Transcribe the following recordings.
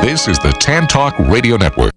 This is the Tan Talk Radio Network.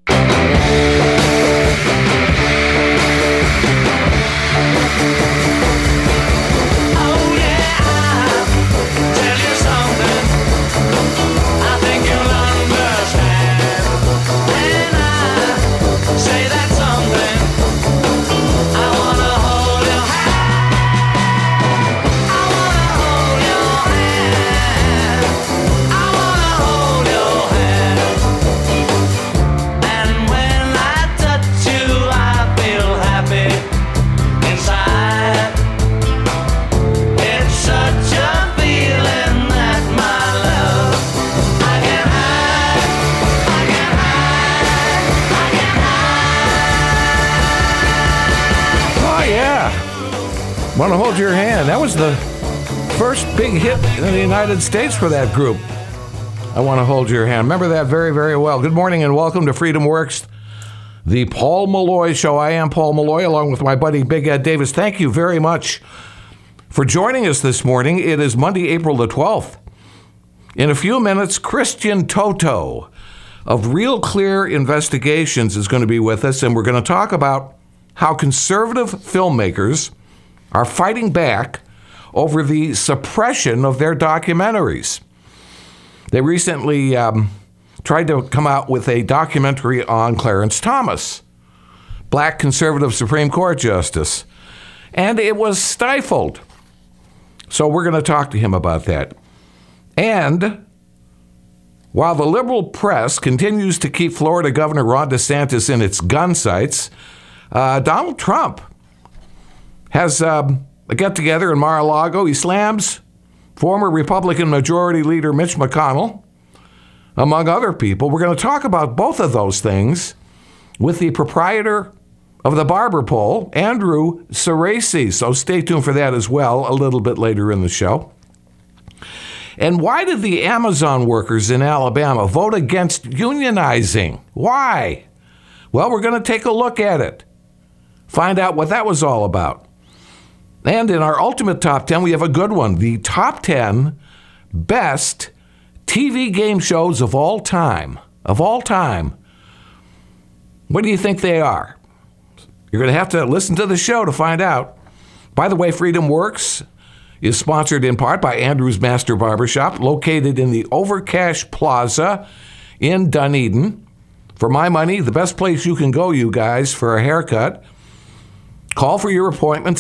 Want to Hold Your Hand. That was the first big hit in the United States for that group. I Want to Hold Your Hand. Remember that very, very well. Good morning and welcome to Freedom Works, the Paul Malloy Show. I am Paul Malloy along with my buddy Big Ed Davis. Thank you very much for joining us this morning. It is Monday, April the 12th. In a few minutes, Christian Toto of Real Clear Investigations is going to be with us, and we're going to talk about how conservative filmmakers are fighting back over the suppression of their documentaries. They recently tried to come out with a documentary on Clarence Thomas, black conservative Supreme Court justice, and it was stifled. So we're going to talk to him about that. And while the liberal press continues to keep Florida Governor Ron DeSantis in its gun sights, Donald Trump has a get-together in Mar-a-Lago. He slams former Republican Majority Leader Mitch McConnell, among other people. We're going to talk about both of those things with the proprietor of the Barber Pole, Andrew Cerasi. So stay tuned for that as well a little bit later in the show. And why did the Amazon workers in Alabama vote against unionizing? Why? Well, we're going to take a look at it, find out what that was all about. And in our ultimate top 10, we have a good one. The top 10 best TV game shows of all time. Of all time. What do you think they are? You're going to have to listen to the show to find out. By the way, Freedom Works is sponsored in part by Andrew's Master Barbershop, located in the Overcash Plaza in Dunedin. For my money, the best place you can go, you guys, for a haircut. Call for your appointment,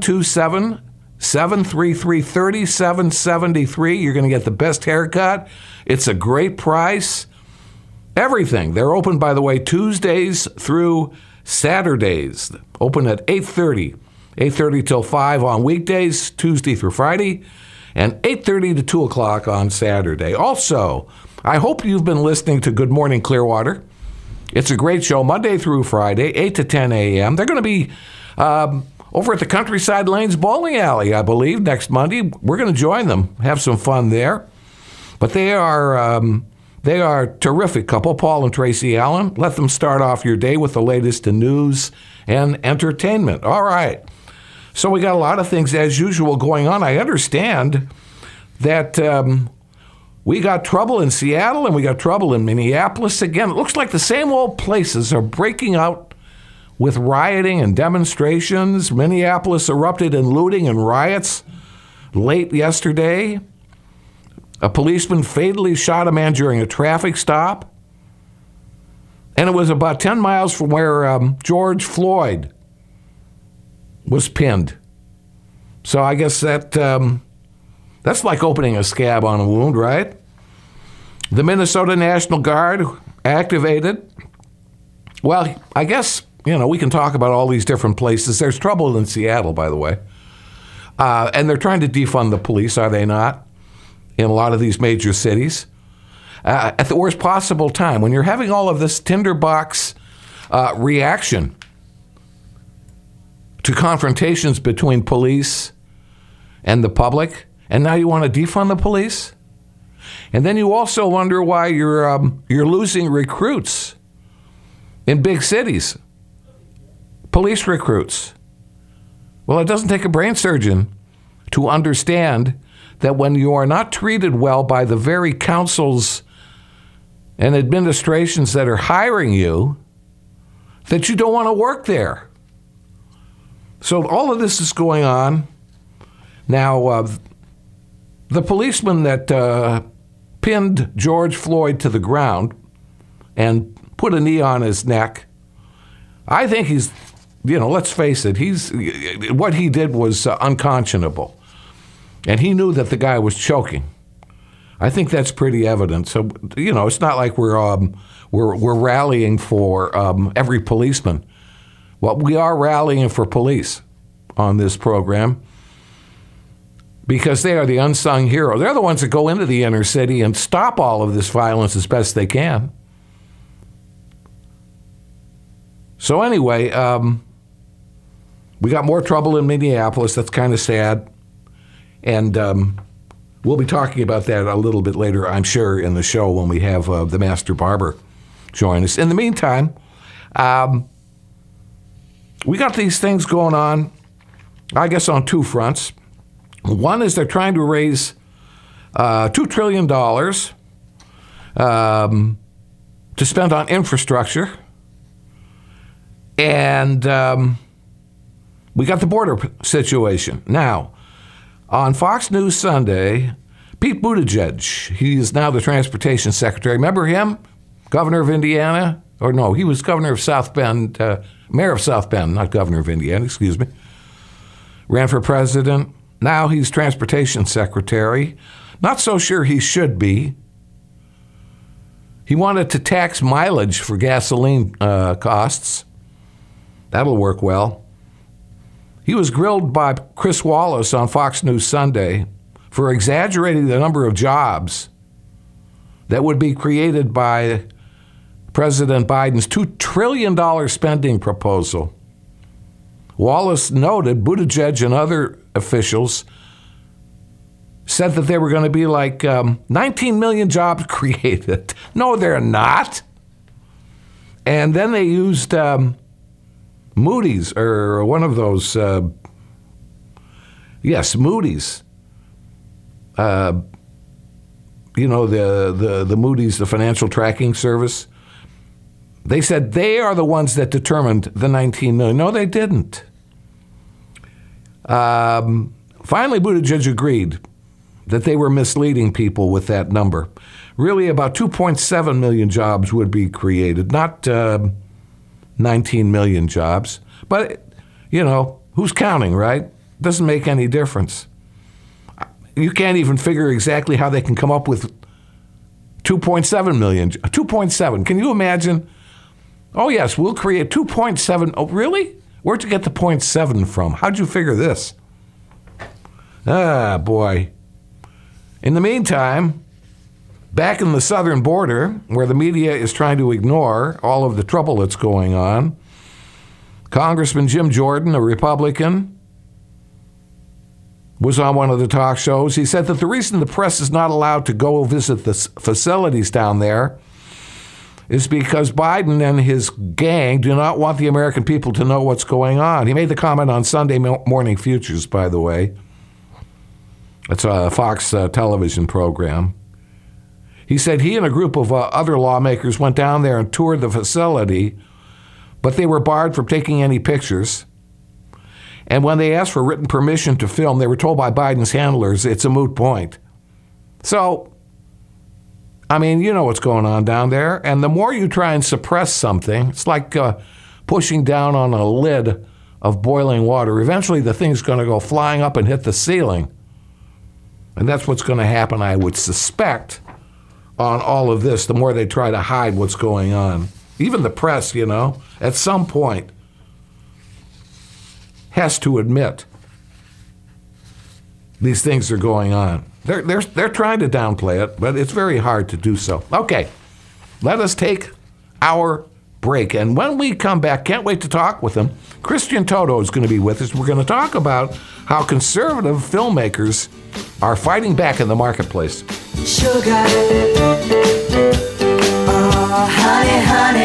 727-733-3773. You're going to get the best haircut. It's a great price. Everything. They're open, by the way, Tuesdays through Saturdays. Open at 8:30. 8:30 till 5 on weekdays, Tuesday through Friday, and 8:30 to 2 o'clock on Saturday. Also, I hope you've been listening to Good Morning Clearwater. It's a great show, Monday through Friday, 8 to 10 a.m. They're going to be over at the Countryside Lanes Bowling Alley, I believe, next Monday. We're going to join them, have some fun there. But they are a terrific couple, Paul and Tracy Allen. Let them start off your day with the latest in news and entertainment. All right. So we got a lot of things, as usual, going on. I understand that we got trouble in Seattle and we got trouble in Minneapolis again. It looks like the same old places are breaking out with rioting and demonstrations. Minneapolis erupted in looting and riots late yesterday. A policeman fatally shot a man during a traffic stop. And it was about 10 miles from where George Floyd was pinned. So I guess that's like opening a scab on a wound, right? The Minnesota National Guard activated. Well, I guess, we can talk about all these different places. There's trouble in Seattle, by the way. And they're trying to defund the police, are they not? In a lot of these major cities. At the worst possible time, when you're having all of this tinderbox reaction to confrontations between police and the public, and now you want to defund the police? And then you also wonder why you're losing recruits in big cities. Police recruits. Well, it doesn't take a brain surgeon to understand that when you are not treated well by the very councils and administrations that are hiring you that you don't want to work there. So all of this is going on. Now, the policeman that pinned George Floyd to the ground and put a knee on his neck, I think he's, let's face it, what he did was unconscionable. And he knew that the guy was choking. I think that's pretty evident. So, it's not like we're rallying for every policeman. Well, we are rallying for police on this program because they are the unsung hero. They're the ones that go into the inner city and stop all of this violence as best they can. So anyway, we got more trouble in Minneapolis. That's kind of sad. And we'll be talking about that a little bit later, I'm sure, in the show when we have the Master Barber join us. In the meantime, we got these things going on, I guess, on two fronts. One is they're trying to raise $2 trillion to spend on infrastructure. And we got the border situation. Now, on Fox News Sunday, Pete Buttigieg, he is now the transportation secretary. Remember him? Governor of Indiana? Or no, he was governor of South Bend, mayor of South Bend, not governor of Indiana, excuse me. Ran for president. Now he's transportation secretary. Not so sure he should be. He wanted to tax mileage for gasoline costs. That'll work well. He was grilled by Chris Wallace on Fox News Sunday for exaggerating the number of jobs that would be created by President Biden's $2 trillion spending proposal. Wallace noted Buttigieg and other officials said that there were going to be like 19 million jobs created. No, they're not. And then they used Moody's, or one of those, Moody's. The Moody's, the financial tracking service. They said they are the ones that determined the 19 million. No, they didn't. Finally, Buttigieg agreed that they were misleading people with that number. Really, about 2.7 million jobs would be created, not 19 million jobs. But, who's counting, right? Doesn't make any difference. You can't even figure exactly how they can come up with 2.7 million. 2.7. Can you imagine? Oh, yes, we'll create 2.7. Oh, really? Where'd you get the 0.7 from? How'd you figure this? Ah, boy. In the meantime, back in the southern border, where the media is trying to ignore all of the trouble that's going on, Congressman Jim Jordan, a Republican, was on one of the talk shows. He said that the reason the press is not allowed to go visit the facilities down there is because Biden and his gang do not want the American people to know what's going on. He made the comment on Sunday Morning Futures, by the way. It's a Fox television program. He said he and a group of other lawmakers went down there and toured the facility, but they were barred from taking any pictures. And when they asked for written permission to film, they were told by Biden's handlers it's a moot point. So, you know what's going on down there. And the more you try and suppress something, it's like pushing down on a lid of boiling water. Eventually, the thing's going to go flying up and hit the ceiling. And that's what's going to happen, I would suspect, on all of this, the more they try to hide what's going on. Even the press, at some point has to admit these things are going on. They're trying to downplay it, but it's very hard to do so. Okay, let us take our break. And when we come back, can't wait to talk with him. Christian Toto is going to be with us. We're going to talk about how conservative filmmakers are fighting back in the marketplace. Sugar, oh honey,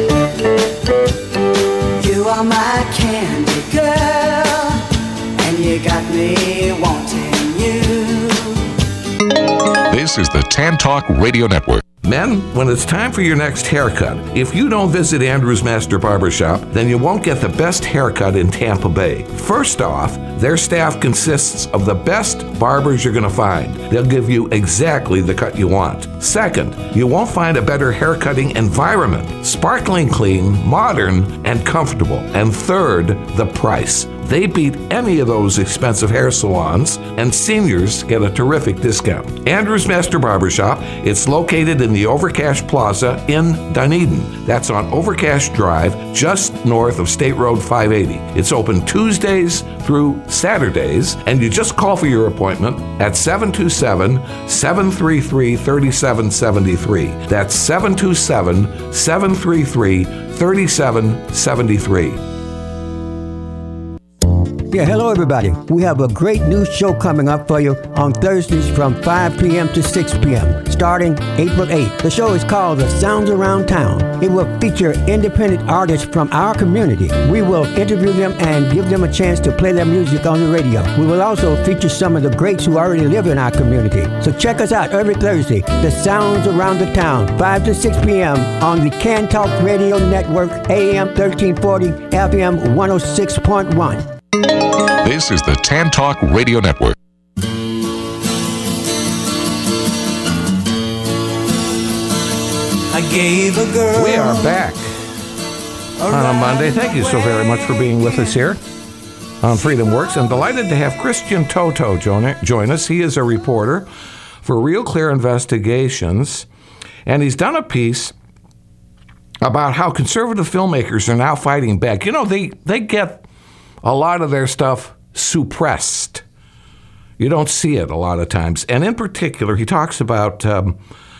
you are my candy girl, and you got me wanting you. This is the Tan Talk Radio Network. Men, when it's time for your next haircut, if you don't visit Andrew's Master Barbershop, then you won't get the best haircut in Tampa Bay. First off, their staff consists of the best barbers you're going to find. They'll give you exactly the cut you want. Second, you won't find a better haircutting environment. Sparkling clean, modern, and comfortable. And third, the price. They beat any of those expensive hair salons, and seniors get a terrific discount. Andrew's Master Barbershop, it's located in the Overcash Plaza in Dunedin. That's on Overcash Drive, just north of State Road 580. It's open Tuesdays through Saturdays, and you just call for your appointment at 727-733-3773. That's 727-733-3773. Yeah, hello everybody. We have a great new show coming up for you on Thursdays from 5 p.m. to 6 p.m. starting April 8th. The show is called The Sounds Around Town. It will feature independent artists from our community. We will interview them and give them a chance to play their music on the radio. We will also feature some of the greats who already live in our community. So check us out every Thursday, The Sounds Around the Town, 5 to 6 p.m. on the Can Talk Radio Network, AM 1340, FM 106.1. This is the Tan Talk Radio Network. I gave a girl. We are back on a Monday. Thank you so very much for being with us here on Freedom Works. I'm delighted to have Christian Toto join us. He is a reporter for Real Clear Investigations, and he's done a piece about how conservative filmmakers are now fighting back. You know, they get a lot of their stuff suppressed. You don't see it a lot of times. And in particular, he talks about a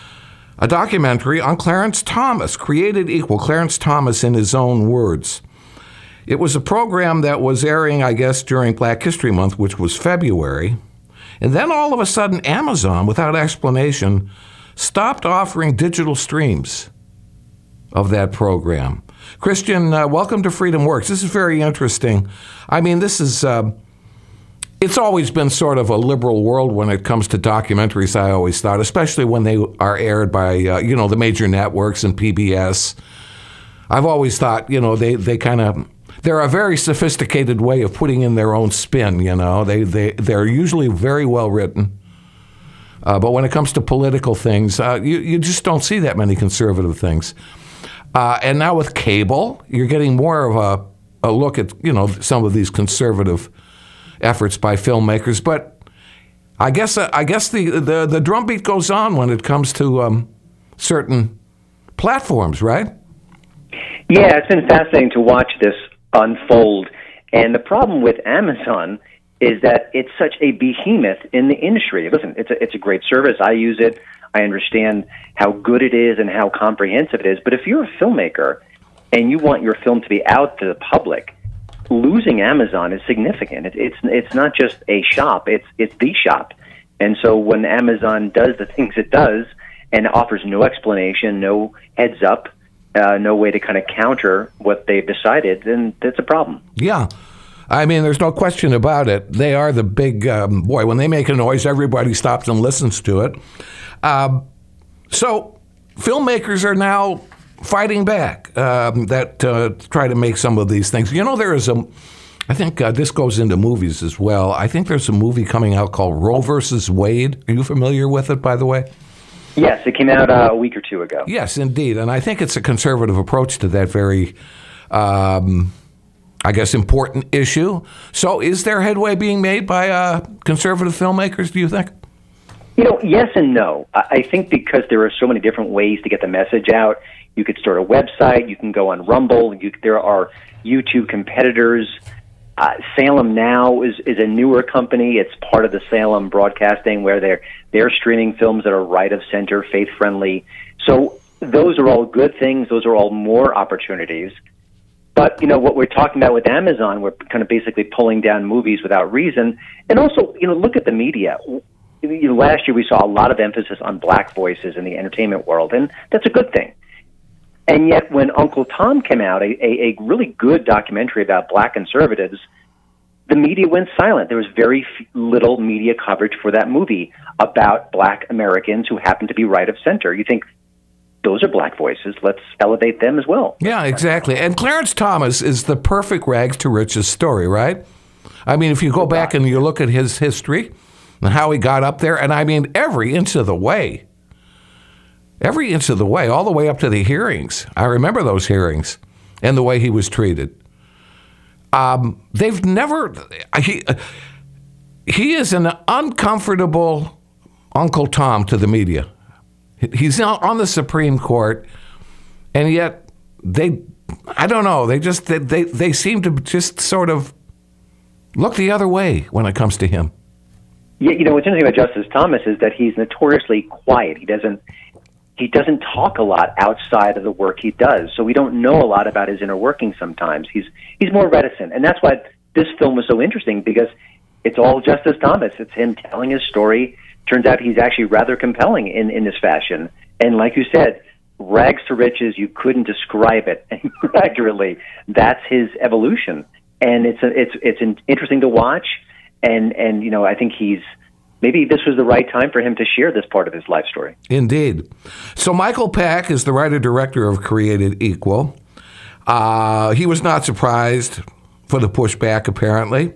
documentary on Clarence Thomas, Created Equal, Clarence Thomas in his own words. It was a program that was airing, I guess, during Black History Month, which was February. And then all of a sudden, Amazon, without explanation, stopped offering digital streams of that program. Christian, welcome to Freedom Works. This is very interesting. I mean, this is, it's always been sort of a liberal world when it comes to documentaries, I always thought, especially when they are aired by, the major networks and PBS. I've always thought, they kind of, they're a very sophisticated way of putting in their own spin, They're usually very well written. But when it comes to political things, you just don't see that many conservative things. And now with cable, you're getting more of a look at, some of these conservative efforts by filmmakers. But I guess the drumbeat goes on when it comes to certain platforms, right? Yeah, it's been fascinating to watch this unfold. And the problem with Amazon is that it's such a behemoth in the industry. Listen, it's a great service. I use it. I understand how good it is and how comprehensive it is. But if you're a filmmaker and you want your film to be out to the public, losing Amazon is significant. It's not just a shop; it's the shop. And so when Amazon does the things it does and offers no explanation, no heads up, no way to kind of counter what they've decided, then that's a problem. Yeah. I mean, there's no question about it. They are the big, when they make a noise, everybody stops and listens to it. So filmmakers are now fighting back that try to make some of these things. There is I think this goes into movies as well. I think there's a movie coming out called Roe versus Wade. Are you familiar with it, by the way? Yes, it came out a week or two ago. Yes, indeed. And I think it's a conservative approach to that very important issue. So is there headway being made by conservative filmmakers, do you think? Yes and no. I think because there are so many different ways to get the message out. You could start a website. You can go on Rumble. There are YouTube competitors. Salem Now is a newer company. It's part of the Salem Broadcasting, where they're streaming films that are right of center, faith friendly. So those are all good things. Those are all more opportunities. But what we're talking about with Amazon, we're kind of basically pulling down movies without reason. And also, look at the media. Last year we saw a lot of emphasis on black voices in the entertainment world, and that's a good thing. And yet when Uncle Tom came out, a really good documentary about black conservatives, the media went silent. There was very little media coverage for that movie about black Americans who happened to be right of center. You think those are black voices. Let's elevate them as well. Yeah, exactly. And Clarence Thomas is the perfect rags to riches story, right? I mean, if you go back and you look at his history and how he got up there, and I mean, every inch of the way, all the way up to the hearings. I remember those hearings and the way he was treated. They've never, he is an uncomfortable Uncle Tom to the media. He's now on the Supreme Court, and yet I don't know, they seem to just sort of look the other way when it comes to him. Yeah, what's interesting about Justice Thomas is that he's notoriously quiet. He doesn't talk a lot outside of the work he does, so we don't know a lot about his inner workings sometimes. He's more reticent, and that's why this film was so interesting, because it's all Justice Thomas. It's him telling his story. Turns out he's actually rather compelling in this fashion. And like you said, rags to riches, you couldn't describe it accurately. That's his evolution. And it's interesting to watch. And I think maybe this was the right time for him to share this part of his life story. Indeed. So Michael Pack is the writer-director of Created Equal. He was not surprised for the pushback, apparently.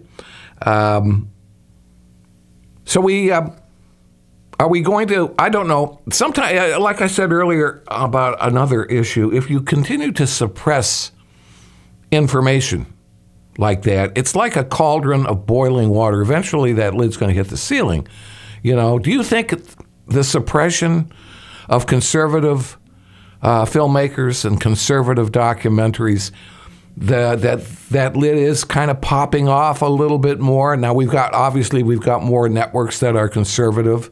Are we going to, I don't know, sometimes, like I said earlier about another issue, if you continue to suppress information like that, it's like a cauldron of boiling water. Eventually that lid's going to hit the ceiling. Do you think the suppression of conservative filmmakers and conservative documentaries, that lid is kind of popping off a little bit more? Now we've got more networks that are conservative,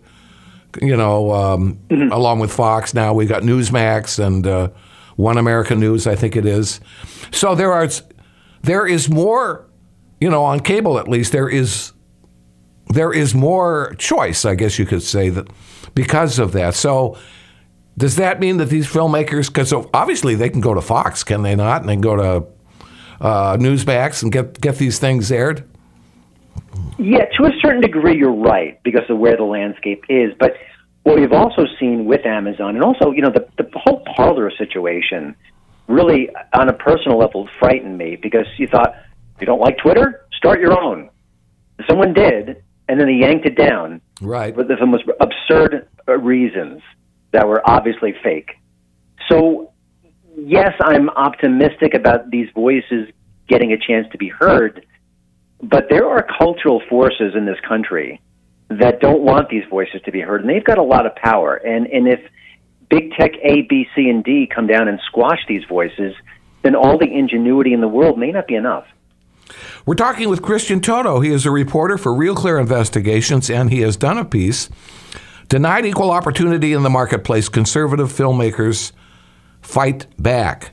along with Fox. Now we've got Newsmax and One American News, I think it is. So there is more, on cable at least, there is more choice, I guess you could say, that because of that. So does that mean that these filmmakers, because obviously they can go to Fox, can they not? And they can go to Newsmax and get these things aired? Yeah, to a certain degree, you're right, because of where the landscape is. But what we've also seen with Amazon, and also, the whole Parler situation really, on a personal level, frightened me, because you thought, you don't like Twitter? Start your own. Someone did, and then they yanked it down. Right. For the most absurd reasons that were obviously fake. So, yes, I'm optimistic about these voices getting a chance to be heard, but there are cultural forces in this country that don't want these voices to be heard, and they've got a lot of power. And if big tech A, B, C, and D come down and squash these voices, then all the ingenuity in the world may not be enough. We're talking with Christian Toto. He is a reporter for Real Clear Investigations, and he has done a piece, Denied Equal Opportunity in the Marketplace, Conservative Filmmakers Fight Back.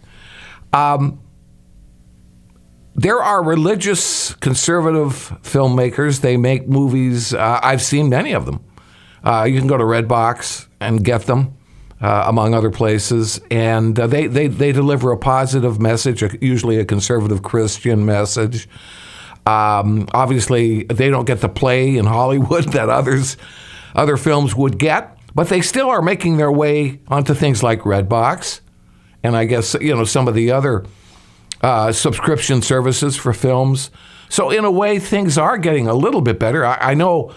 There are religious conservative filmmakers. They make movies. I've seen many of them. You can go to Redbox and get them, among other places. And they deliver a positive message, usually a conservative Christian message. Obviously, they don't get the play in Hollywood that other films would get, but they still are making their way onto things like Redbox. And I guess, some of the other subscription services for films. So in a way, things are getting a little bit better. I know,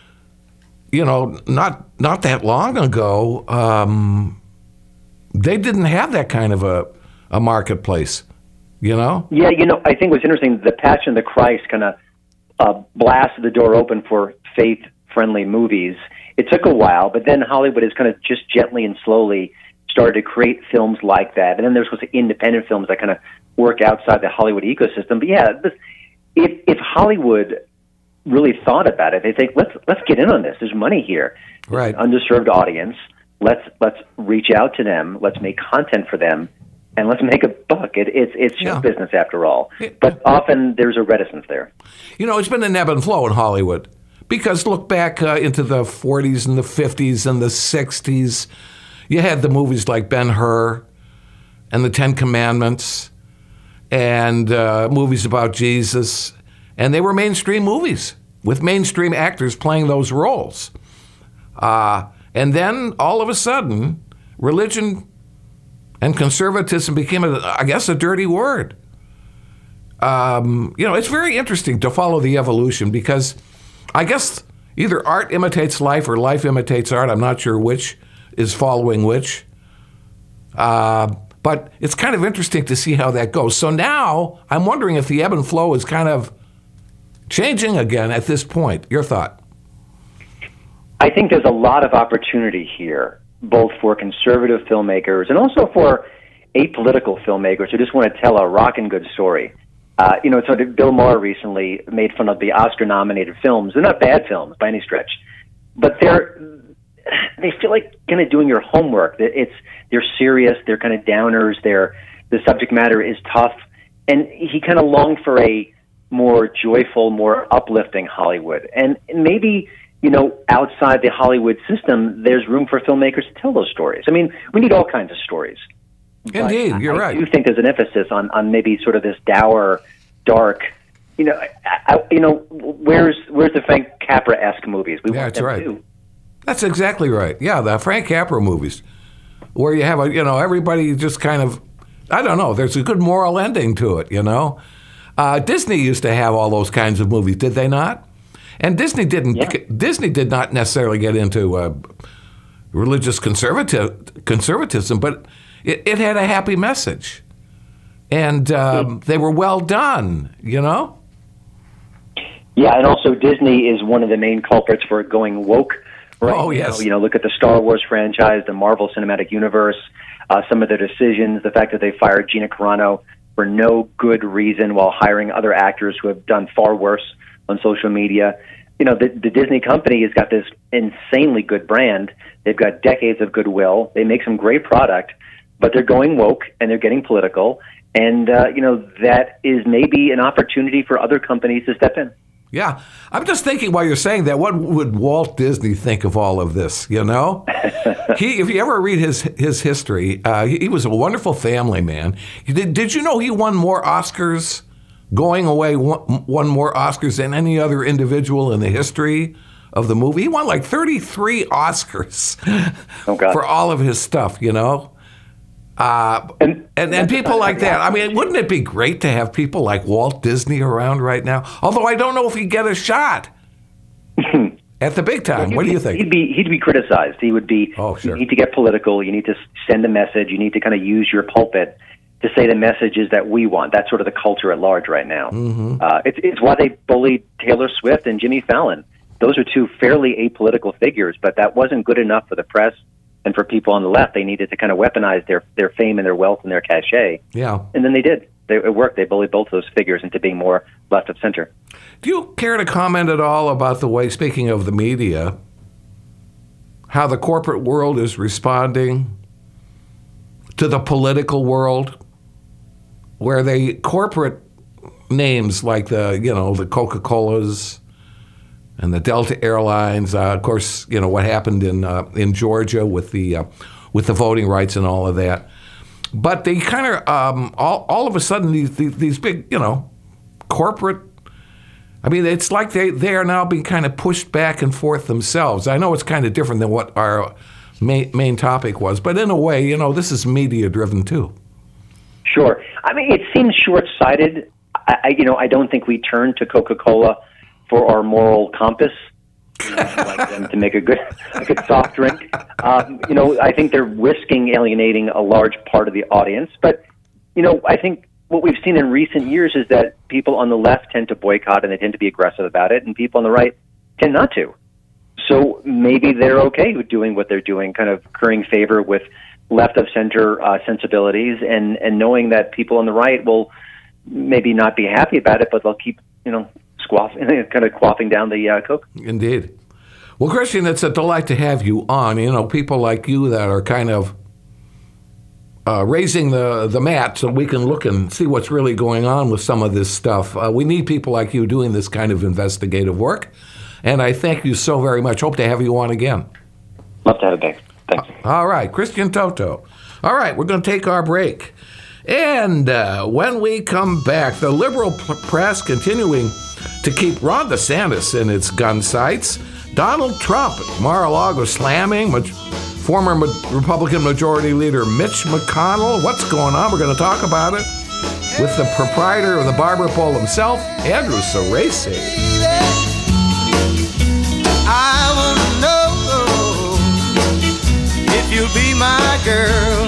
not that long ago, they didn't have that kind of a marketplace, Yeah, I think what's interesting, the Passion of the Christ kind of blasted the door open for faith-friendly movies. It took a while, but then Hollywood has kind of just gently and slowly started to create films like that. And then there's independent films that kind of work outside the Hollywood ecosystem. But yeah, if Hollywood really thought about it, they think, let's get in on this. There's money here. Right. Underserved audience. Let's reach out to them. Let's make content for them, and let's make a buck. It's show business after all. But often there's a reticence there. It's been an ebb and flow in Hollywood, because look back into the 40s and the 50s and the 60s. You had the movies like Ben-Hur and the Ten Commandments and movies about Jesus. And they were mainstream movies with mainstream actors playing those roles. And then all of a sudden, religion and conservatism became, I guess, a dirty word. It's very interesting to follow the evolution because I guess either art imitates life or life imitates art. I'm not sure which is following which. But it's kind of interesting to see how that goes. So now I'm wondering if the ebb and flow is kind of changing again at this point. Your thought? I think there's a lot of opportunity here, both for conservative filmmakers and also for apolitical filmmakers who just want to tell a rockin' good story. So Bill Maher recently made fun of the Oscar-nominated films. They're not bad films by any stretch, but they feel like kind of doing your homework. They're serious. They're kind of downers. The subject matter is tough, and he kind of longed for a more joyful, more uplifting Hollywood. And maybe outside the Hollywood system, there's room for filmmakers to tell those stories. I mean, we need all kinds of stories. Indeed, you're right. I do think there's an emphasis on maybe sort of this dour, dark. Where's the Frank Capra-esque movies? We want that's them right. too. That's exactly right. Yeah, the Frank Capra movies, where you have everybody just kind of, I don't know. There's a good moral ending to it. Disney used to have all those kinds of movies, did they not? And Disney didn't. Yeah. Disney did not necessarily get into religious conservatism, but it had a happy message, and they were well done. Yeah, and also Disney is one of the main culprits for going woke. Right? Oh yes. Look at the Star Wars franchise, the Marvel Cinematic Universe. Some of their decisions, the fact that they fired Gina Carano for no good reason while hiring other actors who have done far worse on social media. The Disney company has got this insanely good brand. They've got decades of goodwill. They make some great product, but they're going woke and they're getting political. And, that is maybe an opportunity for other companies to step in. Yeah. I'm just thinking while you're saying that, what would Walt Disney think of all of this, If you ever read his history, he was a wonderful family man. Did you know he won more Oscars, going away, won more Oscars than any other individual in the history of the movie? He won like 33 Oscars for all of his stuff, And people like that. I mean, wouldn't it be great to have people like Walt Disney around right now? Although I don't know if he'd get a shot at the big time. What do you think? He'd be criticized. He would be. Oh, sure. You need to get political. You need to send a message. You need to kind of use your pulpit to say the messages that we want. That's sort of the culture at large right now. Mm-hmm. It's why they bullied Taylor Swift and Jimmy Fallon. Those are two fairly apolitical figures, but that wasn't good enough for the press. And for people on the left, they needed to kind of weaponize their fame and their wealth and their cachet. Yeah. And then they did. It worked. They bullied both those figures into being more left of center. Do you care to comment at all about the way, speaking of the media, how the corporate world is responding to the political world, where the corporate names like the Coca-Colas and the Delta Airlines, of course, what happened in Georgia with the voting rights and all of that. But they kind of all of a sudden these big corporate. I mean, it's like they are now being kind of pushed back and forth themselves. I know it's kind of different than what our main topic was, but in a way, this is media driven too. Sure. I mean, it seems short-sighted. I don't think we turn to Coca-Cola for our moral compass. Like them to make a good soft drink. I think they're risking alienating a large part of the audience. But, I think what we've seen in recent years is that people on the left tend to boycott and they tend to be aggressive about it, and people on the right tend not to. So maybe they're okay with doing what they're doing, kind of currying favor with left-of-center sensibilities and knowing that people on the right will maybe not be happy about it, but they'll keep, kind of quaffing down the Coke. Indeed. Well, Christian, it's a delight to have you on. People like you that are kind of raising the mat so we can look and see what's really going on with some of this stuff. We need people like you doing this kind of investigative work, and I thank you so very much. Hope to have you on again. Love to have it back. Thanks. All right, Christian Toto. All right, we're going to take our break. And when we come back, the liberal press continuing to keep Ron DeSantis in its gun sights. Donald Trump at Mar-a-Lago slamming former Republican Majority Leader Mitch McConnell. What's going on? We're going to talk about it with the proprietor of the barber pole himself, Andrew Ceresi. I want to know if you'll be my girl.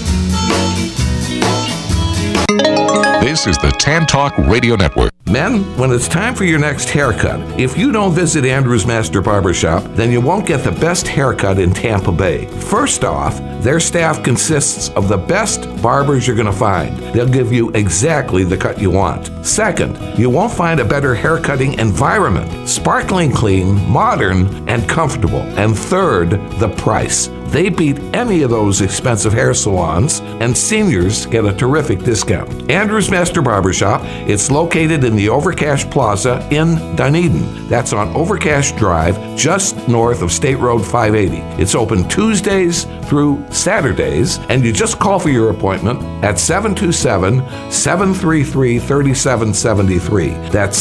This is the Tan Talk Radio Network. Men, when it's time for your next haircut, if you don't visit Andrew's Master Barbershop, then you won't get the best haircut in Tampa Bay. First off, their staff consists of the best barbers you're going to find. They'll give you exactly the cut you want. Second, you won't find a better haircutting environment. Sparkling clean, modern, and comfortable. And third, the price. They beat any of those expensive hair salons, and seniors get a terrific discount. Andrew's Master Barbershop, it's located in the Overcash Plaza in Dunedin. That's on Overcash Drive, just north of State Road 580. It's open Tuesdays through Saturdays, and you just call for your appointment at 727-733-3773. That's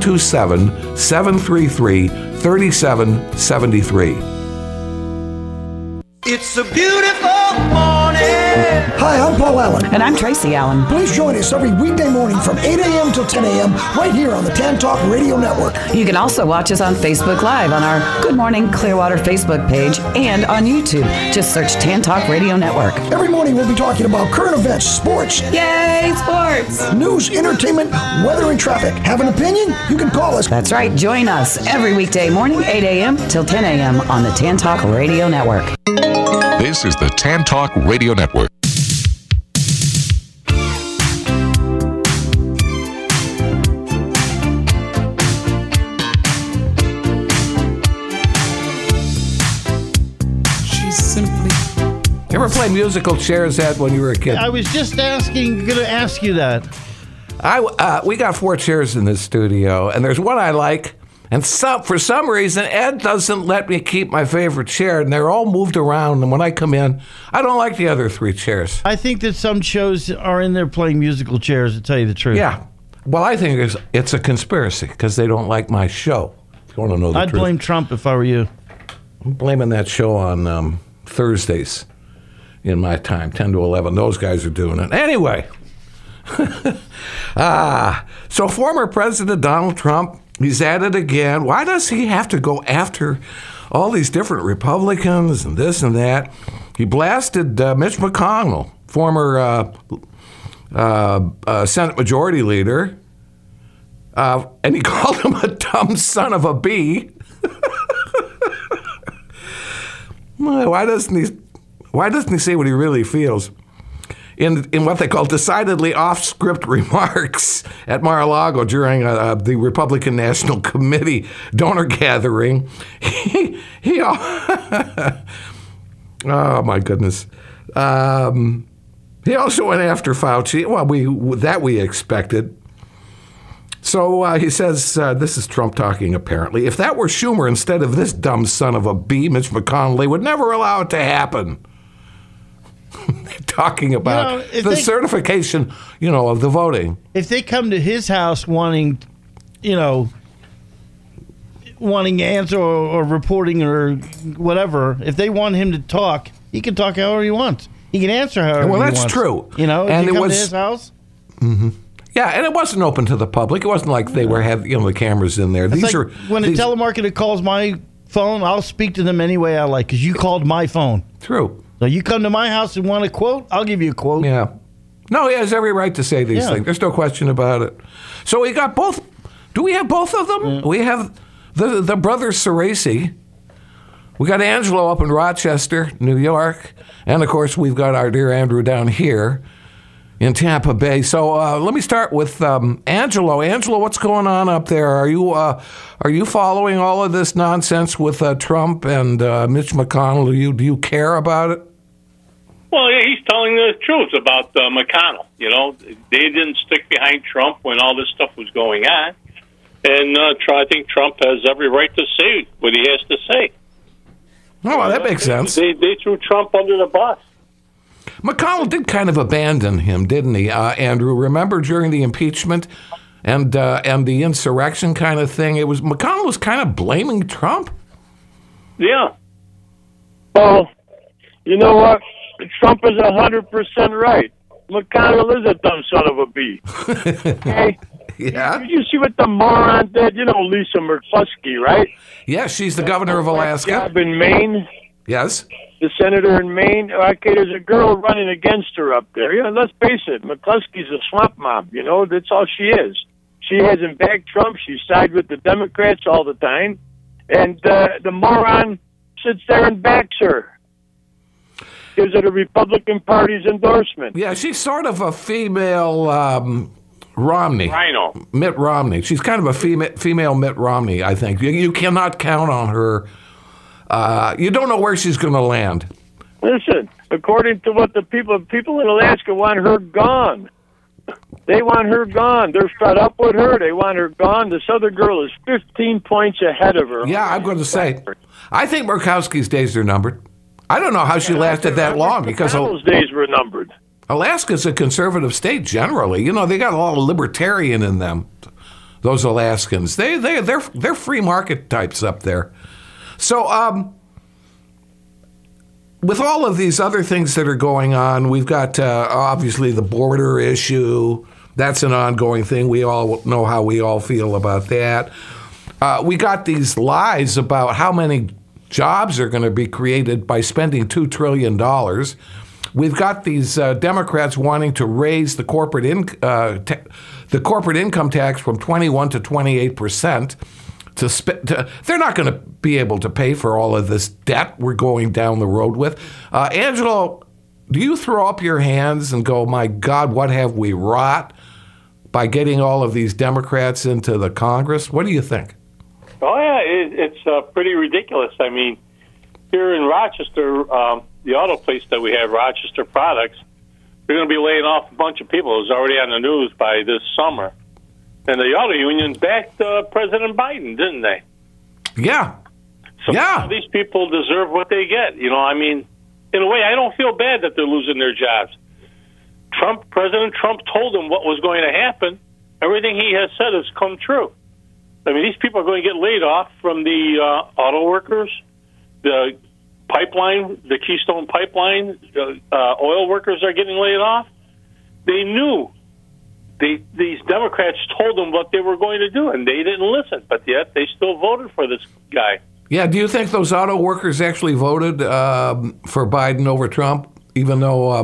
727-733-3773. It's a beautiful morning. Hi, I'm Paul Allen. And I'm Tracy Allen. Please join us every weekday morning from 8 a.m. till 10 a.m. right here on the Tan Talk Radio Network. You can also watch us on Facebook Live on our Good Morning Clearwater Facebook page and on YouTube. Just search Tan Talk Radio Network. Every morning we'll be talking about current events, sports, Yay, sports! news, entertainment, weather, and traffic. Have an opinion? You can call us. That's right. Join us every weekday morning, 8 a.m. till 10 a.m. on the Tan Talk Radio Network. This is the Tan Talk Radio Network. You ever play musical chairs, Ed, when you were a kid? I was just going to ask you that. We got 4 chairs in this studio, and there's one I like, and for some reason, Ed doesn't let me keep my favorite chair, and they're all moved around, and when I come in, I don't like the other 3 chairs. I think that some shows are in there playing musical chairs, to tell you the truth. Yeah. Well, I think it's a conspiracy, because they don't like my show. If you want to know the truth. I'd blame Trump if I were you. I'm blaming that show on Thursdays in my time, 10 to 11. Those guys are doing it. Anyway. So former President Donald Trump, he's at it again. Why does he have to go after all these different Republicans and this and that? He blasted Mitch McConnell, former Senate Majority Leader, and he called him a dumb son of a bee. Why doesn't he say what he really feels? In what they call decidedly off-script remarks at Mar-a-Lago during the Republican National Committee donor gathering, oh my goodness, he also went after Fauci. Well, we expected. So he says, this is Trump talking apparently, if that were Schumer instead of this dumb son of a bee, Mitch McConnell, they would never allow it to happen. Talking about certification, of the voting. If they come to his house wanting answer or reporting or whatever, if they want him to talk, he can talk however he wants. He can answer however he wants. Well, that's true. If and you come to his house. Mm-hmm. Yeah, and it wasn't open to the public. It wasn't like they had the cameras in there. When a telemarketer calls my phone, I'll speak to them any way I like because you called my phone. True. So you come to my house and want a quote, I'll give you a quote. Yeah. No, he has every right to say these things. There's no question about it. So we got both. Do we have both of them? Yeah. We have the brother Ceresi. We got Angelo up in Rochester, New York. And, of course, we've got our dear Andrew down here in Tampa Bay. So let me start with Angelo. Angelo, what's going on up there? Are you following all of this nonsense with Trump and Mitch McConnell? Do you care about it? Well, yeah, he's telling the truth about McConnell. They didn't stick behind Trump when all this stuff was going on. And I think Trump has every right to say what he has to say. Oh, well, that makes sense. They threw Trump under the bus. McConnell did kind of abandon him, didn't he, Andrew? Remember during the impeachment and the insurrection kind of thing? McConnell was kind of blaming Trump. Yeah. Well, You know what? Trump is 100% right. McConnell is a dumb son of a bee. Okay? Yeah. Did you see what the moron did? You know Lisa McCluskey, right? Yes, she's the governor of Alaska. Job in Maine. Yes. The senator in Maine. Okay, there's a girl running against her up there. Yeah, let's face it. McCluskey's a swamp mob. You know, that's all she is. She hasn't backed Trump. She sided with the Democrats all the time. And the moron sits there and backs her. Gives her the Republican Party's endorsement. Yeah, she's sort of a female Romney. Rhino. Mitt Romney. She's kind of a female Mitt Romney, I think. You cannot count on her. You don't know where she's going to land. Listen, according to what the people in Alaska want her gone. They want her gone. They're fed up with her. They want her gone. This other girl is 15 points ahead of her. Yeah, I'm going to say, I think Murkowski's days are numbered. I don't know how she lasted that long because those days were numbered. Alaska's a conservative state generally. You know, they got a lot of libertarian in them. Those Alaskans, they're free market types up there. So, with all of these other things that are going on, we've got obviously the border issue. That's an ongoing thing. We all know how we all feel about that. We got these lies about how many jobs are going to be created by spending $2 trillion. We've got these Democrats wanting to raise the corporate income tax from 21 to 28%. They're not going to be able to pay for all of this debt we're going down the road with. Angelo, do you throw up your hands and go, my God, what have we wrought by getting all of these Democrats into the Congress? What do you think? Oh, yeah, it's pretty ridiculous. I mean, here in Rochester, the auto place that we have, Rochester Products, they're going to be laying off a bunch of people. It was already on the news by this summer. And the auto union backed President Biden, didn't they? Yeah. So these people deserve what they get. You know, I mean, in a way, I don't feel bad that they're losing their jobs. President Trump told them what was going to happen. Everything he has said has come true. I mean, these people are going to get laid off from the auto workers, the pipeline, the Keystone Pipeline, oil workers are getting laid off. They knew. These Democrats told them what they were going to do, and they didn't listen. But yet, they still voted for this guy. Yeah, do you think those auto workers actually voted for Biden over Trump, even though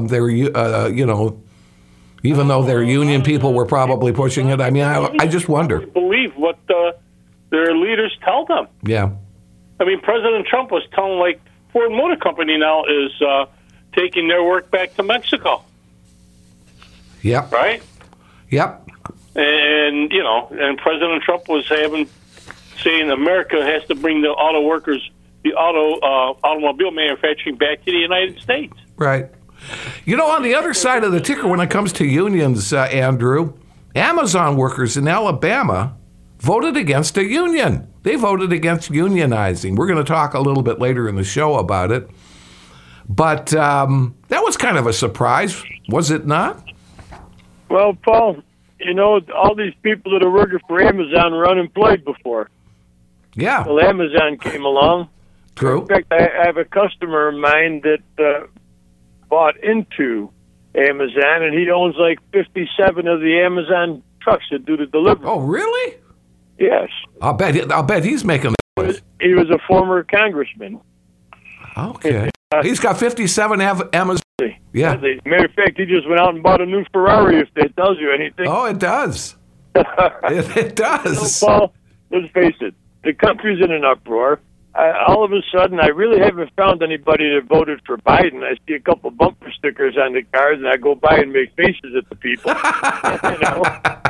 even though their union people were probably pushing it? I mean, I just wonder. Believe what their leaders tell them. Yeah. I mean, President Trump was telling, like, Ford Motor Company now is taking their work back to Mexico. Yep. Right? Yep. And, you know, and President Trump was saying America has to bring the auto workers, the automobile manufacturing back to the United States. Right. You know, on the other side of the ticker, when it comes to unions, Andrew, Amazon workers in Alabama voted against a union. They voted against unionizing. We're going to talk a little bit later in the show about it. But that was kind of a surprise, was it not? Well, Paul, you know, all these people that are working for Amazon were unemployed before. Yeah. Well, Amazon came along. True. In fact, I have a customer of mine that bought into Amazon, and he owns like 57 of the Amazon trucks that do the delivery. Oh, really? Yes. I'll bet he's making the He was a former congressman. Okay. He's got 57 Amazon. Yeah. As a matter of fact, he just went out and bought a new Ferrari, if that tells you anything. Oh, it does. It does. So, Paul, let's face it. The country's in an uproar. All of a sudden, I really haven't found anybody that voted for Biden. I see a couple bumper stickers on the cars, and I go by and make faces at the people. You know?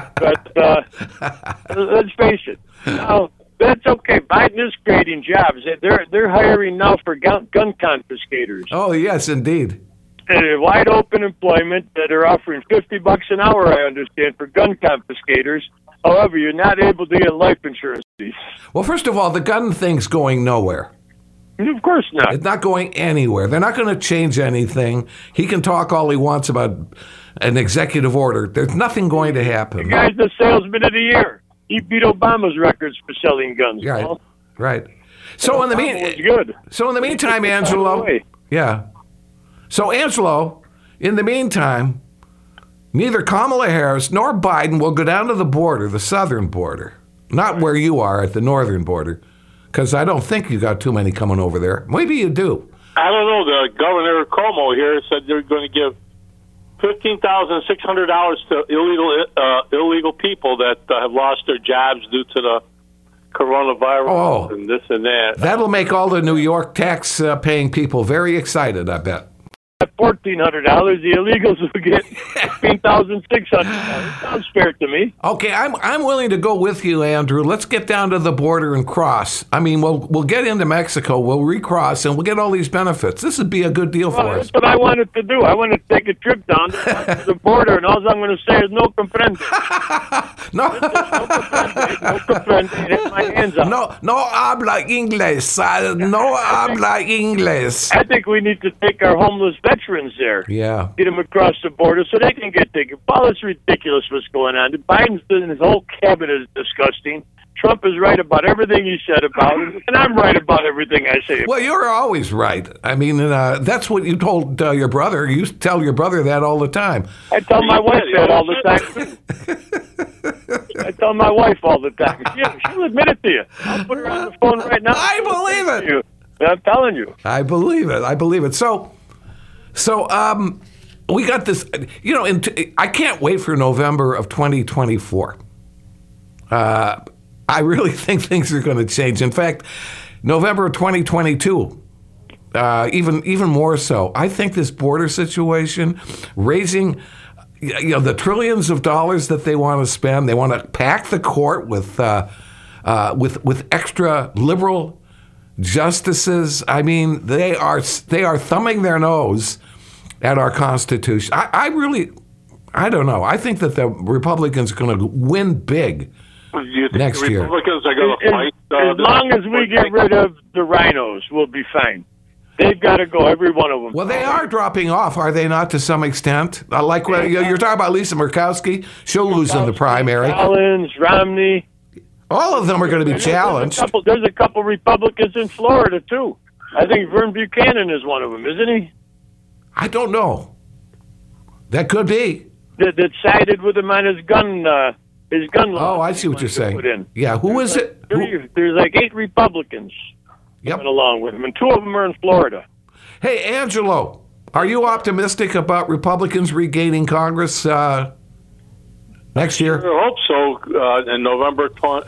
But let's face it. Now, that's okay. Biden is creating jobs. They're hiring now for gun confiscators. Oh, yes, indeed. And wide open employment that are offering $50 an hour, I understand, for gun confiscators. However, you're not able to get life insurance. Well, first of all, the gun thing's going nowhere. Of course not. It's not going anywhere. They're not going to change anything. He can talk all he wants about an executive order. There's nothing going to happen. The guy's the salesman of the year. He beat Obama's records for selling guns. Right. Paul. Right. So in the meantime, Angelo. Yeah. So, Angelo, in the meantime, neither Kamala Harris nor Biden will go down to the border, the southern border, not where you are at the northern border, because I don't think you got too many coming over there. Maybe you do. I don't know. The Governor Cuomo here said they're going to give $15,600 to illegal people that have lost their jobs due to the coronavirus and this and that. That'll make all the New York tax-paying people very excited, I bet. At $1,400, the illegals will get $15,600. Sounds fair to me. Okay, I'm willing to go with you, Andrew. Let's get down to the border and cross. I mean, we'll get into Mexico, we'll recross, and we'll get all these benefits. This would be a good deal for us. That's what I wanted to do. I wanted to take a trip down to the border, and all I'm going to say is no comprende. No comprende. Get my hands up. No habla inglés. No habla inglés. I think we need to take our homeless veterans there. Yeah. Get them across the border so they can get taken. Paul, it's ridiculous what's going on. Biden's doing his whole cabinet is disgusting. Trump is right about everything he said about him, and I'm right about everything I say. Well, you're always right. I mean, that's what you told your brother. You tell your brother that all the time. I tell my wife that all the time. I tell my wife all the time. She'll admit it to you. I'll put her on the phone right now. I believe it. I'm telling you. I believe it. So, we got this, I can't wait for November of 2024. I really think things are going to change. In fact, November of 2022, even more so. I think this border situation, raising, the trillions of dollars that they want to spend, they want to pack the court with extra liberal justices. I mean, they are thumbing their nose at our Constitution. I don't know. I think that the Republicans are going to win big next year. Republicans are going to fight. As long as we get rid of the rhinos, we'll be fine. They've got to go, every one of them. Well, they are dropping off, are they not, to some extent? Like you're talking about Lisa Murkowski. She'll lose in the primary. Collins, Romney. All of them are going to be challenged. There's a couple Republicans in Florida, too. I think Vern Buchanan is one of them, isn't he? I don't know. That could be. That sided with him on his gun law. Oh, I see what you're saying. Yeah, who is it? There's like 8 Republicans coming along with him, and 2 of them are in Florida. Hey, Angelo, are you optimistic about Republicans regaining Congress next year? I hope so. In November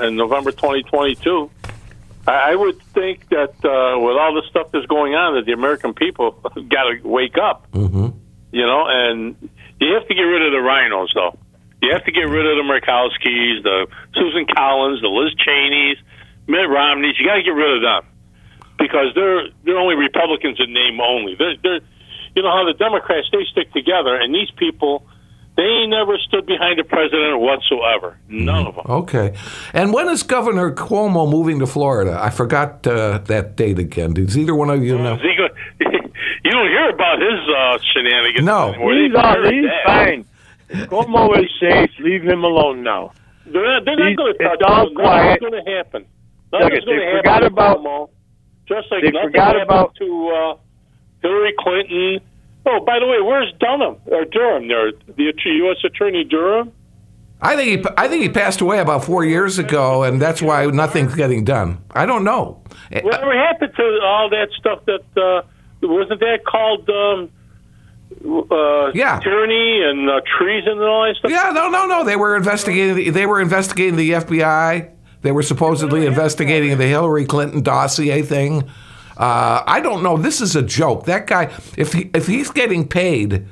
2022. I would think that with all the stuff that's going on, that the American people got to wake up. Mm-hmm. And you have to get rid of the rhinos, though. You have to get rid of the Murkowskis, the Susan Collins, the Liz Cheneys, Mitt Romneys. You got to get rid of them because they're only Republicans in name only. They're you know how the Democrats, they stick together, and these people, they ain't never stood behind the president whatsoever. None of them. Okay. And when is Governor Cuomo moving to Florida? I forgot that date again. Does either one of you know? You don't hear about his shenanigans. No. He's fine. Cuomo is safe. Leave him alone now. They're not going to touch him. Quiet. Nothing's going to happen. Nothing's going to happen to Cuomo. Just like nothing happened to Hillary Clinton. Oh, by the way, where's Durham? The U.S. Attorney Durham? I think he passed away about 4 years ago, and that's why nothing's getting done. I don't know. Whatever happened to all that stuff that wasn't that called tyranny and treason and all that stuff? Yeah, no. They were investigating the FBI. They were supposedly investigating the Hillary Clinton dossier thing. I don't know. This is a joke. That guy, if he's getting paid,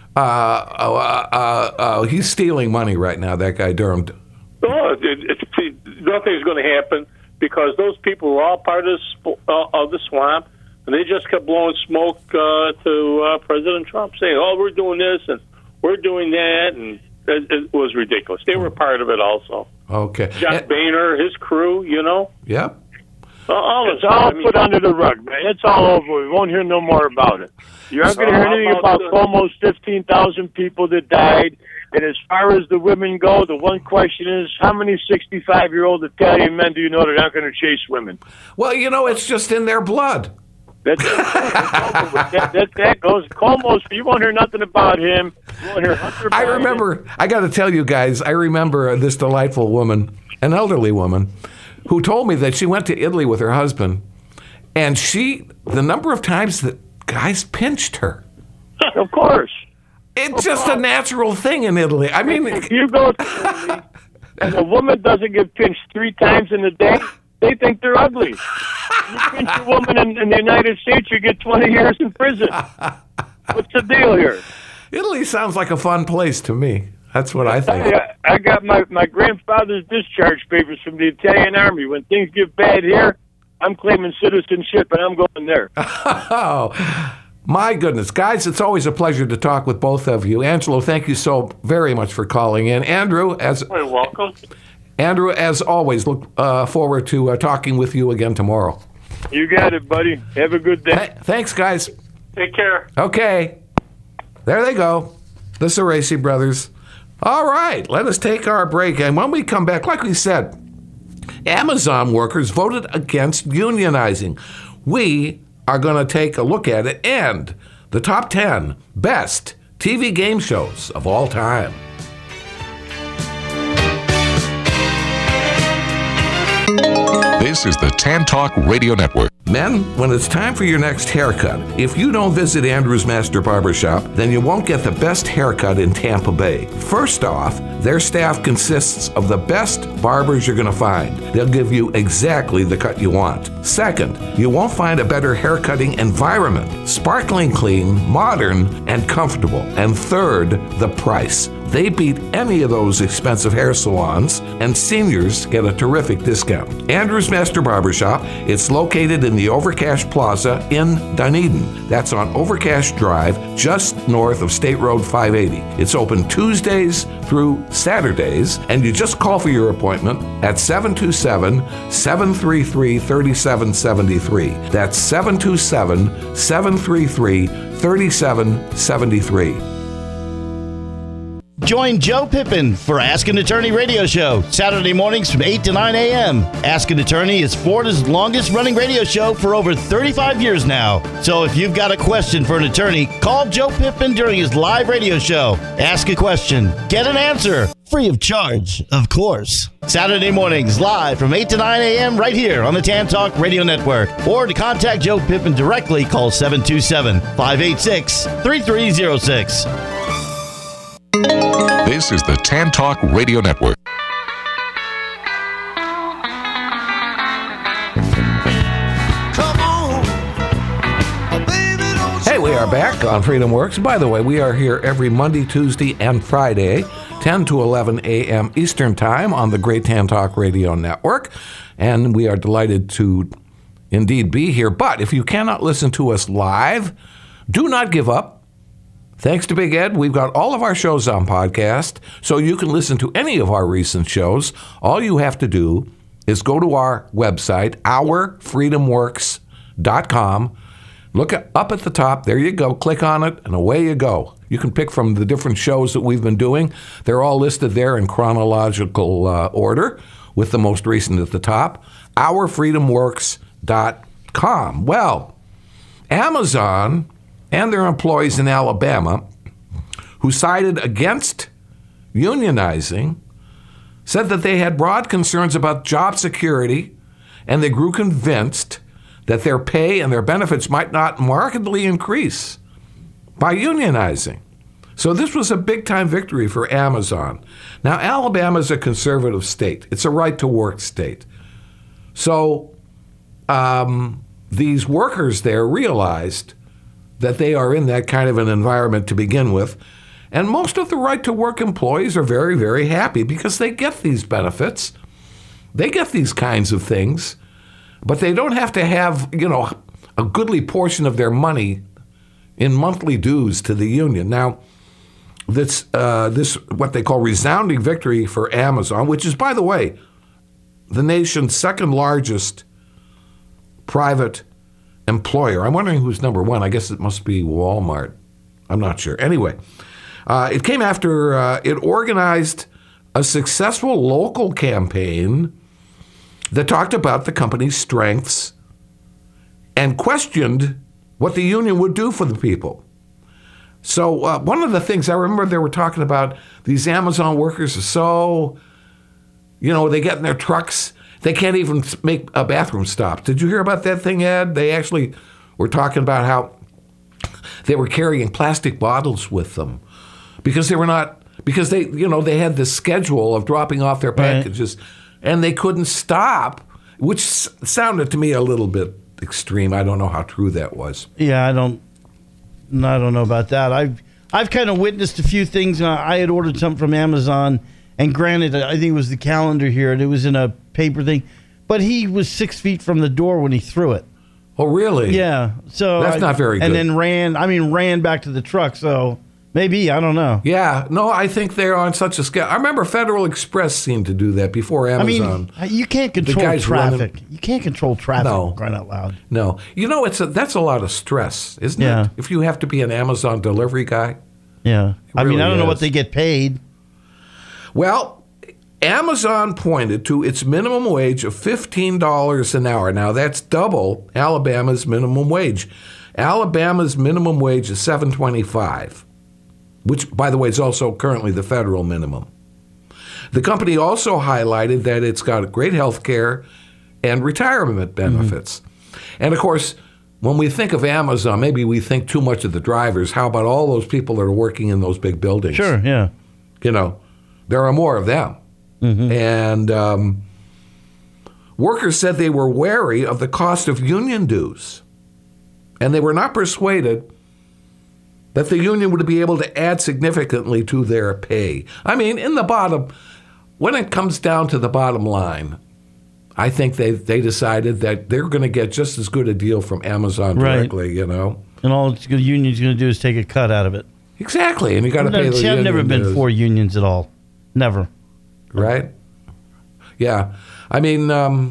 he's stealing money right now. That guy Durham. Oh, nothing's going to happen because those people were all part of the swamp, and they just kept blowing smoke to President Trump, saying, "Oh, we're doing this and we're doing that," and it was ridiculous. They were part of it also. Okay. John Boehner, his crew, Yep. It's all put under the rug, man. It's all over. We won't hear no more about it. You aren't going to hear anything about Cuomo's 15,000 people that died. And as far as the women go, the one question is, how many 65-year-old Italian men do you know that aren't going to chase women? Well, it's just in their blood. That's that goes. Cuomo's, you won't hear nothing about him. You won't hear Hunter Biden. I got to tell you guys, I remember this delightful woman, an elderly woman, who told me that she went to Italy with her husband, and the number of times that guys pinched her. Of course. It's just a natural thing in Italy. I mean, if you go to Italy and a woman doesn't get pinched 3 times in a day, they think they're ugly. You pinch a woman in the United States, you get 20 years in prison. What's the deal here? Italy sounds like a fun place to me. That's what I think. I got my grandfather's discharge papers from the Italian Army. When things get bad here, I'm claiming citizenship, and I'm going there. Oh, my goodness. Guys, it's always a pleasure to talk with both of you. Angelo, thank you so very much for calling in. Andrew, You're welcome. Andrew, as always, look forward to talking with you again tomorrow. You got it, buddy. Have a good day. Thanks, guys. Take care. Okay. There they go. The Ceresi brothers. All right, let us take our break. And when we come back, like we said, Amazon workers voted against unionizing. We are going to take a look at it and the top 10 best TV game shows of all time. This is the Tan Talk Radio Network. Men, when it's time for your next haircut, if you don't visit Andrew's Master Barbershop, then you won't get the best haircut in Tampa Bay. First off, their staff consists of the best barbers you're going to find. They'll give you exactly the cut you want. Second, you won't find a better haircutting environment. Sparkling clean, modern, and comfortable. And third, the price. They beat any of those expensive hair salons, and seniors get a terrific discount. Andrew's Master Barbershop, it's located in the Overcash Plaza in Dunedin. That's on Overcash Drive, just north of State Road 580. It's open Tuesdays through Saturdays, and you just call for your appointment at 727-733-3773. That's 727-733-3773. Join Joe Pippin for Ask an Attorney radio show, Saturday mornings from 8 to 9 a.m. Ask an Attorney is Florida's longest running radio show for over 35 years now. So if you've got a question for an attorney, call Joe Pippin during his live radio show. Ask a question, get an answer, free of charge, of course. Saturday mornings live from 8 to 9 a.m. right here on the Tan Talk Radio Network. Or to contact Joe Pippin directly, call 727-586-3306. This is the Tan Talk Radio Network. Hey, we are back on Freedom Works. By the way, we are here every Monday, Tuesday, and Friday, 10 to 11 a.m. Eastern Time on the Great Tan Talk Radio Network. And we are delighted to indeed be here. But if you cannot listen to us live, do not give up. Thanks to Big Ed, we've got all of our shows on podcast, so you can listen to any of our recent shows. All you have to do is go to our website, ourfreedomworks.com. Look up at the top. There you go. Click on it, and away you go. You can pick from the different shows that we've been doing. They're all listed there in chronological order, with the most recent at the top, ourfreedomworks.com. Well, Amazon and their employees in Alabama, who sided against unionizing, said that they had broad concerns about job security, and they grew convinced that their pay and their benefits might not markedly increase by unionizing. So this was a big-time victory for Amazon. Now, Alabama is a conservative state. It's a right-to-work state. So these workers there realized that they are in that kind of an environment to begin with. And most of the right-to-work employees are very, very happy because they get these benefits. They get these kinds of things, but they don't have to have, a goodly portion of their money in monthly dues to the union. Now, this what they call resounding victory for Amazon, which is, by the way, the nation's second largest private employer. I'm wondering who's number one. I guess it must be Walmart. I'm not sure. Anyway, it came after it organized a successful local campaign that talked about the company's strengths and questioned what the union would do for the people. So one of the things I remember they were talking about, these Amazon workers are so, they get in their trucks. They can't even make a bathroom stop. Did you hear about that thing, Ed? They actually were talking about how they were carrying plastic bottles with them because they had this schedule of dropping off their packages, and they couldn't stop, which sounded to me a little bit extreme. I don't know how true that was. Yeah, I don't know about that. I've kind of witnessed a few things. I had ordered something from Amazon, and granted, I think it was the calendar here, and it was in a paper thing, but he was 6 feet from the door when he threw it. Oh, really? Yeah. So that's not very good. And then ran back to the truck. So maybe, I don't know. Yeah. No, I think they're on such a scale. I remember Federal Express seemed to do that before Amazon. I mean, you can't control traffic. You can't control traffic. No. Crying out loud. No. That's a lot of stress, isn't it? If you have to be an Amazon delivery guy. Yeah. I don't know what they get paid. Well, Amazon pointed to its minimum wage of $15 an hour. Now, that's double Alabama's minimum wage. Alabama's minimum wage is $7.25, which, by the way, is also currently the federal minimum. The company also highlighted that it's got great health care and retirement benefits. Mm-hmm. And, of course, when we think of Amazon, maybe we think too much of the drivers. How about all those people that are working in those big buildings? Sure, yeah. There are more of them. Mm-hmm. And workers said they were wary of the cost of union dues, and they were not persuaded that the union would be able to add significantly to their pay. I mean, when it comes down to the bottom line, I think they decided that they're going to get just as good a deal from Amazon directly, And all the union's going to do is take a cut out of it. Exactly, and you got to pay the union. I've never been for unions at all. Never. Right? Yeah. I mean,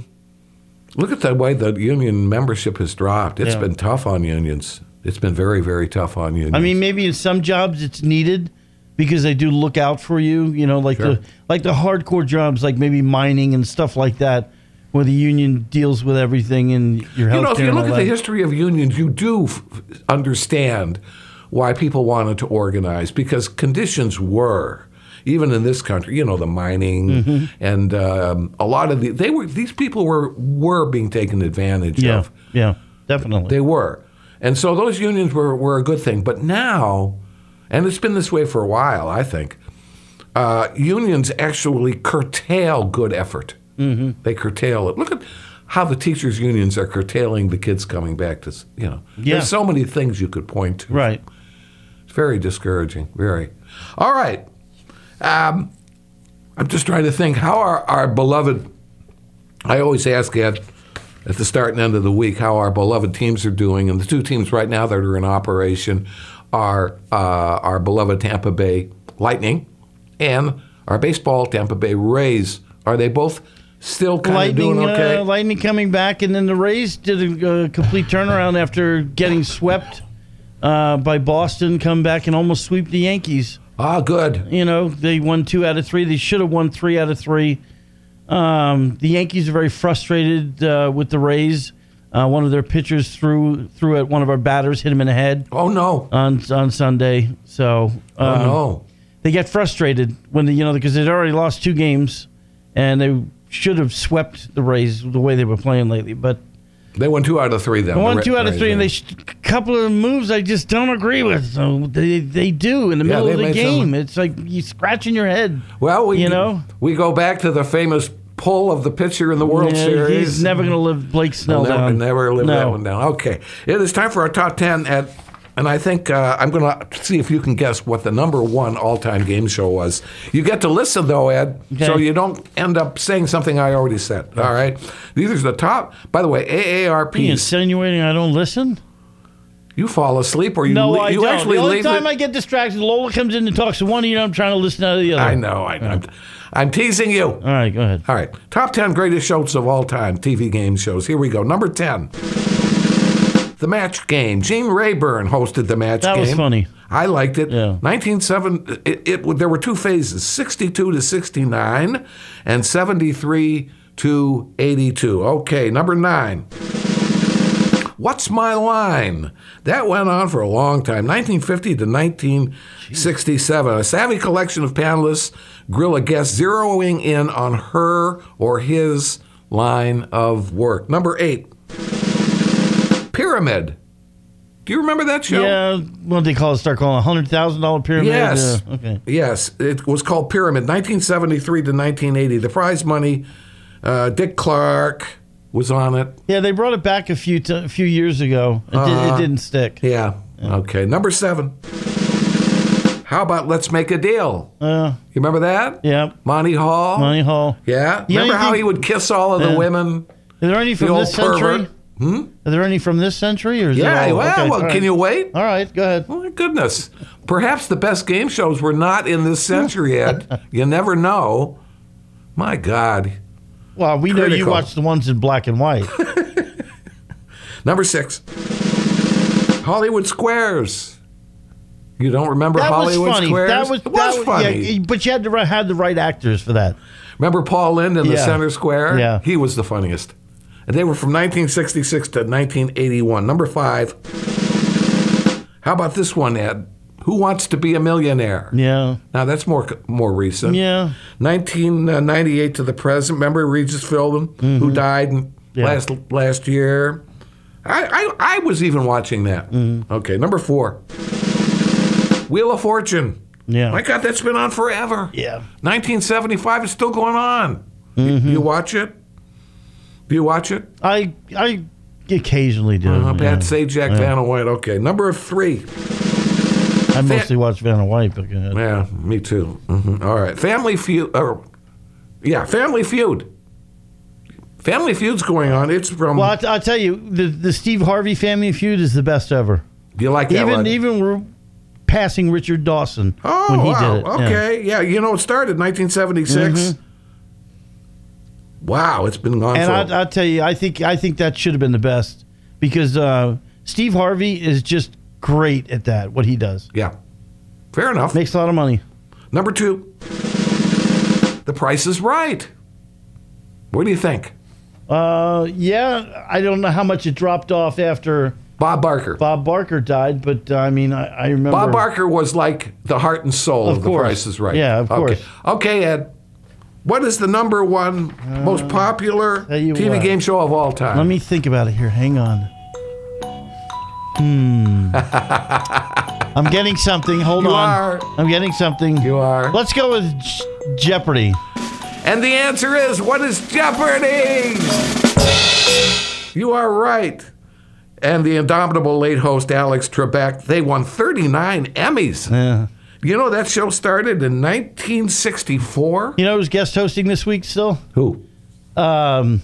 look at the way the union membership has dropped. It's been tough on unions. It's been very, very tough on unions. I mean, maybe in some jobs it's needed because they do look out for you, like the hardcore jobs, like maybe mining and stuff like that, where the union deals with everything and your health care. If you look at the history of unions, you do understand why people wanted to organize, because conditions were, even in this country, the mining and a lot of these people were being taken advantage of. Yeah, definitely. They were. And so those unions were a good thing. But now, and it's been this way for a while, I think, unions actually curtail good effort. Mm-hmm. They curtail it. Look at how the teachers' unions are curtailing the kids coming back to, There's so many things you could point to. Right. It's very discouraging, very. All right. I'm just trying to think, how are our beloved, I always ask at the start and end of the week, how our beloved teams are doing. And the two teams right now that are in operation are our beloved Tampa Bay Lightning and our baseball Tampa Bay Rays. Are they both still kind of doing okay? Lightning coming back, and then the Rays did a complete turnaround after getting swept by Boston, come back and almost sweep the Yankees. Ah, good. They won 2 out of 3. They should have won 3 out of 3. The Yankees are very frustrated with the Rays. One of their pitchers threw at one of our batters, hit him in the head. Oh, no. On Sunday. So no. They get frustrated when because they'd already lost 2 games, and they should have swept the Rays the way they were playing lately. But they won 2 out of 3 then. They won 2 out of 3, and a couple of moves I just don't agree with. So they do in the middle of the game. It's like you scratching your head. Well, we go back to the famous pull of the pitcher in the World Series. He's never going to live Blake Snell down. Never live that one down. Okay. It is time for our top 10, and I think I'm going to see if you can guess what the number 1 all-time game show was. You get to listen, though, Ed, so you don't end up saying something I already said. All right? These are the top. By the way, AARP. Are you insinuating I don't listen? You fall asleep, or you No, I don't. Actually the only leave time I get distracted, Lola comes in and talks to one of you, and I'm trying to listen to the other. I know. I'm teasing you. All right, go ahead. All right. Top 10 greatest shows of all time, TV game shows. Here we go. Number 10. The Match Game. Gene Rayburn hosted The Match Game. That was funny. I liked it. Yeah. 1970. There were 2 phases, 62 to 69 and 73 to 82. Okay, number 9. What's My Line? That went on for a long time, 1950 to 1967. A savvy collection of panelists grill a guest zeroing in on her or his line of work. Number 8, Pyramid. Do you remember that show? Yeah, what did they call it? Start calling it $100,000 Pyramid? Yes. Okay. Yes, it was called Pyramid, 1973 to 1980. The prize money, Dick Clark was on it. Yeah, they brought it back a few years ago. It didn't stick. Yeah. Okay. Number 7. How about Let's Make a Deal? You remember that? Yeah. Monty Hall? Monty Hall. Yeah. You Remember how he would kiss all of the women? Are there any from this century? Are there any from this century? Or is it all, well, okay, can you wait? All right, go ahead. Oh, my goodness. Perhaps the best game shows were not in this century, Ed. You never know. My God. Well, we know you watch the ones in black and white. Number 6. Hollywood Squares. You don't remember Hollywood Squares? That was funny. Yeah, but you had to have the right actors for that. Remember Paul Lynde in the center square? Yeah. He was the funniest. And they were from 1966 to 1981. Number 5. How about this one, Ed? Who Wants to Be a Millionaire? Yeah. Now, that's more recent. Yeah. 1998 to the present. Remember Regis Philbin, who died last year? I was even watching that. Okay, number 4. Wheel of Fortune. Yeah. My God, that's been on forever. Yeah. 1975, it's still going on. You watch it? Do you watch it? I occasionally do. Pat Sajak, Vanna White. Okay, number 3. I mostly watch Vanna White, but go ahead. Yeah, me too. All right, Family Feud. Family Feud. Family Feud's going on. It's from. Well, I'll tell you, the Steve Harvey Family Feud is the best ever. Do you like that one? Even we're passing Richard Dawson when he did it. Okay, yeah. You know, it started 1976. Wow, it's been on. And I'll tell you, I think that should have been the best because Steve Harvey is just great at that. What he does. Yeah, fair enough. Makes a lot of money. Number 2, The Price is Right. What do you think? Yeah, I don't know how much it dropped off after Bob Barker. Bob Barker died, but I mean, I remember Bob Barker was like the heart and soul of The Price is Right. Yeah, of course. Okay, Ed. What is the number 1 most popular TV game show of all time? Let me think about it here. Hang on. I'm getting something. Hold on. I'm getting something. You are. Let's go with Jeopardy. And the answer is, what is Jeopardy? You are right. And the indomitable late host Alex Trebek, they won 39 Emmys. Yeah. You know, that show started in 1964. You know who's guest hosting this week still? Who? You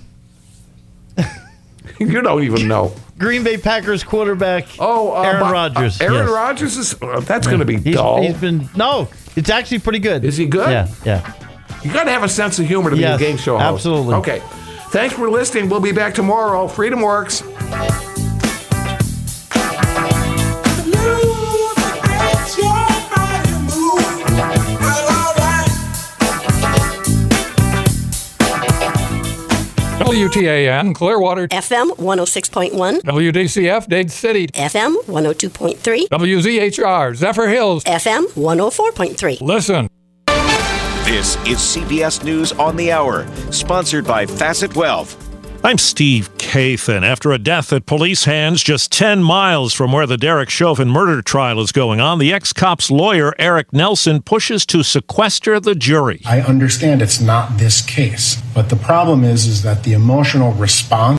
don't even know. Green Bay Packers quarterback Aaron Rodgers. Aaron Rodgers is, that's going to be dull. It's actually pretty good. Is he good? Yeah. You got to have a sense of humor to be a game show host. Absolutely. Okay. Thanks for listening. We'll be back tomorrow. Freedom Works. WTAN, Clearwater. FM 106.1. WDCF, Dade City. FM 102.3. WZHR, Zephyr Hills. FM 104.3. Listen. This is CBS News on the Hour, sponsored by Facet Wealth. I'm Steve Kathan. After a death at police hands just 10 miles from where the Derek Chauvin murder trial is going on, the ex-cop's lawyer, Eric Nelson, pushes to sequester the jury. I understand it's not this case, but the problem is that the emotional response